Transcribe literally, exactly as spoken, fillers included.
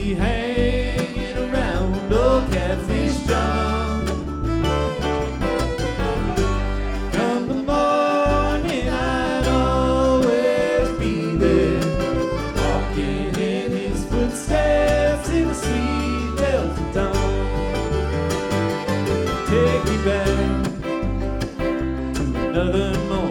be hanging around old Catfish John. Come the morning, I'd always be there, walking in his footsteps in the sweet velvet dawn. Take me back to another morning.